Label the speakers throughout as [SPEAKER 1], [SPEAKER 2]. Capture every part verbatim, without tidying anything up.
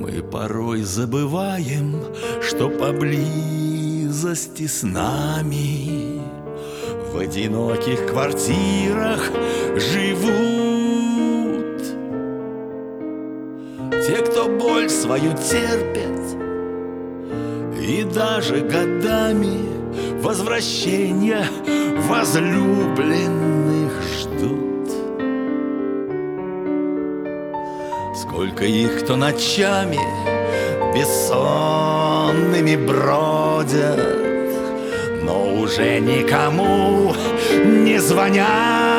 [SPEAKER 1] Мы порой забываем, что поблизости с нами в одиноких квартирах живут те, кто боль свою терпит и даже годами возвращения возлюбленных ждут. Сколько их, кто ночами бессонными бродят, но уже никому не звонят.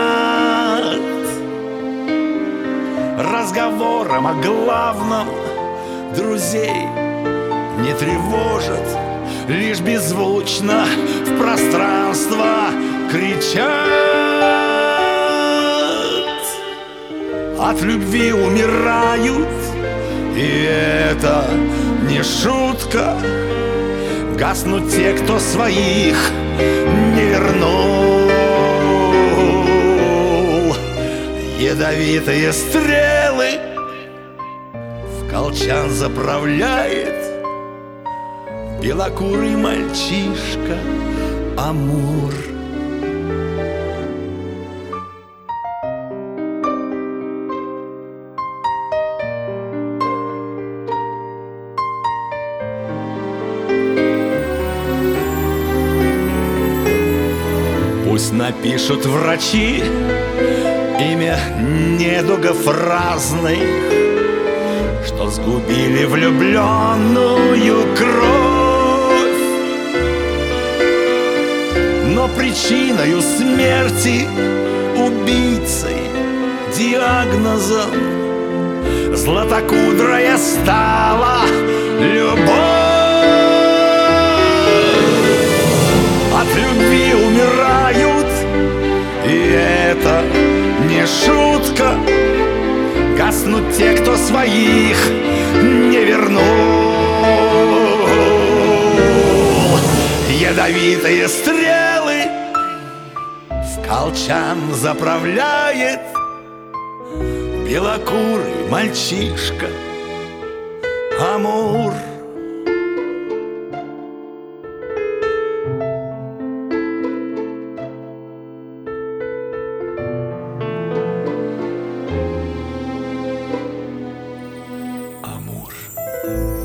[SPEAKER 1] Разговором о главном друзей не тревожат, лишь беззвучно в пространство кричат. От любви умирают, и это не шутка. Гаснут те, кто своих не вернул. Ядовитые стрелы в колчан заправляет белокурый мальчишка Амур. Пусть напишут врачи имя недугов разных, что сгубили влюбленную кровь. Но причиною смерти, убийцей, диагнозом златокудрая стала любовь. От любви умирают, и это не шутка. Гаснут те, кто своих не вернул. Ядовитые стрелы в колчан заправляет белокурый мальчишка Амур. Амур.